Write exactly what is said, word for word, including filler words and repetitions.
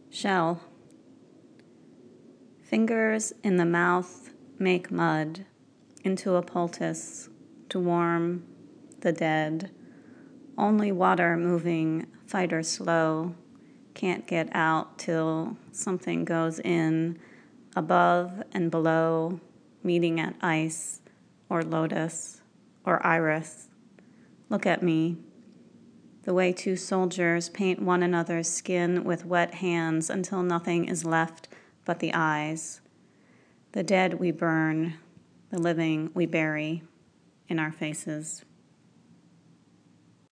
Shell. Fingers in the mouth make mud into a poultice to warm the dead. Only water moving, fighter slow, can't get out till something goes in, above and below, meeting at ice or lotus or iris. Look at me. The way two soldiers paint one another's skin with wet hands until nothing is left but the eyes. The dead we burn, the living we bury in our faces.